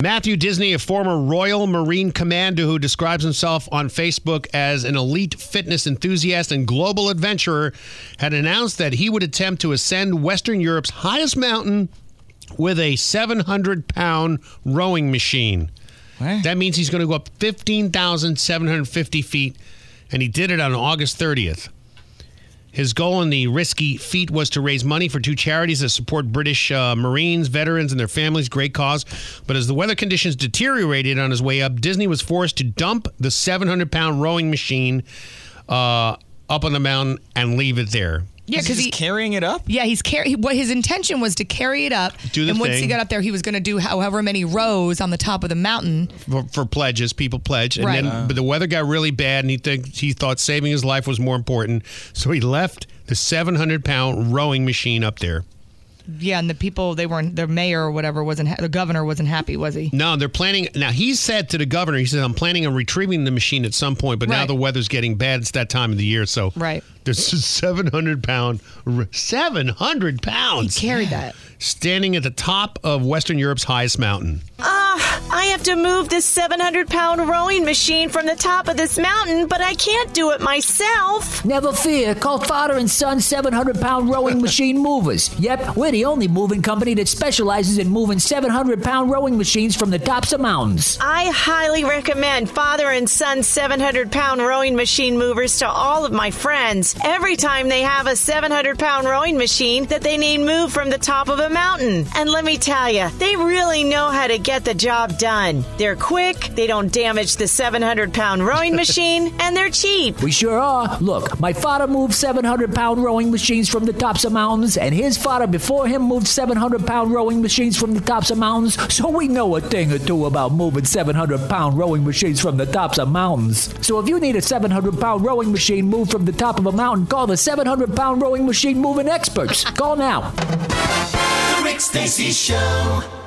Matthew Disney, a former Royal Marine commander who describes himself on Facebook as an elite fitness enthusiast and global adventurer, had announced that he would attempt to ascend Western Europe's highest mountain with a 700-pound rowing machine. What? That means he's going to go up 15,750 feet, and he did it on August 30th. His goal in the risky feat was to raise money for two charities that support British Marines, veterans, and their families. Great cause. But as the weather conditions deteriorated on his way up, Disney was forced to dump the 700-pound rowing machine up on the mountain and leave it there. Yeah, because he's carrying it up. Yeah, what his intention was to carry it up. And once he got up there, he was going to do however many rows on the top of the mountain for pledges. People pledge, and right. then but the weather got really bad, and he thought saving his life was more important, so he left the 700-pound rowing machine up there. Yeah, and the mayor or whatever the governor wasn't happy, was he? No, they're planning. Now, he said to the governor, he said, I'm planning on retrieving the machine at some point, but now the weather's getting bad. It's that time of the year, so there's a 700-pound, 700 pounds. He carried that. Standing at the top of Western Europe's highest mountain. I have to move this 700-pound rowing machine from the top of this mountain, but I can't do it myself. Never fear. Call Father and Son 700-pound rowing machine movers. Yep, we're the only moving company that specializes in moving 700-pound rowing machines from the tops of mountains. I highly recommend Father and Son 700-pound rowing machine movers to all of my friends. Every time they have a 700-pound rowing machine that they need moved from the top of a mountain. And let me tell you, they really know how to get the job done. They're quick, they don't damage the 700-pound rowing machine, and they're cheap. We sure are. Look, my father moved 700-pound rowing machines from the tops of mountains, and his father before him moved 700-pound rowing machines from the tops of mountains, so we know a thing or two about moving 700-pound rowing machines from the tops of mountains. So if you need a 700-pound rowing machine moved from the top of a mountain, call the 700-pound rowing machine moving experts. Call now. The Rick Stacy Show.